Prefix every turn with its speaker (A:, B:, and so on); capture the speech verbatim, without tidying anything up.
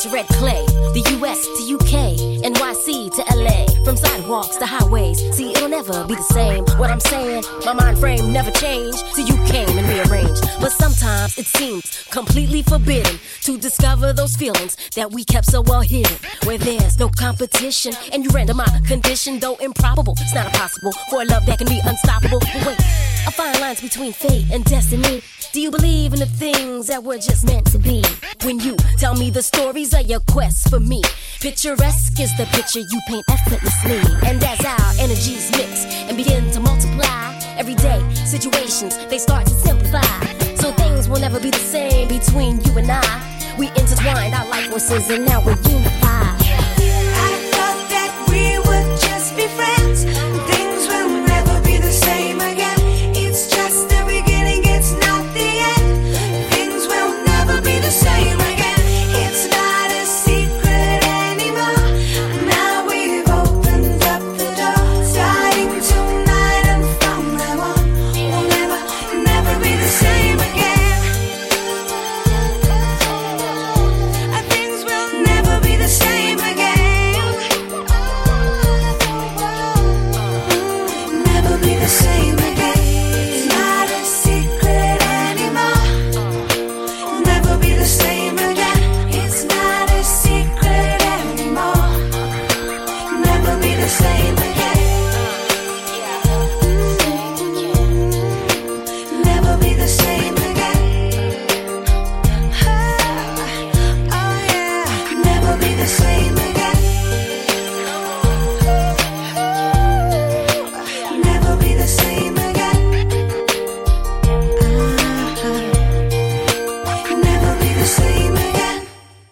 A: to red clay, the U S to U K, N Y C to L A, from sidewalks to highways. See, it'll never be the same. What I'm saying, my mind frame never changed till you came and rearranged. But sometimes it seems completely forbidden to discover those feelings that we kept so well hidden, where there's no competition and you render my condition, though improbable. It's not impossible for a love that can be unstoppable. But wait, I find lines between fate and destiny. Do you believe in the things that were just meant to be? When you tell me the stories of your quest for me, picturesque is the picture you paint effortlessly. And as our energies mix and begin to multiply, everyday situations, they start to simplify. So things will never be the same between you and I. We intertwined our life forces and now we're unified.
B: I thought that we would just be friends. Things will never be the same again. It's just the beginning, it's not the end. Things will never be the same again. It's not a secret anymore. Now we've opened up the door. Starting tonight and from now on, we'll never, never be the same again. Things will never be the same again. Never be the same again. It's not a secret anymore. Never be the same again. It's not a secret anymore. Never be the same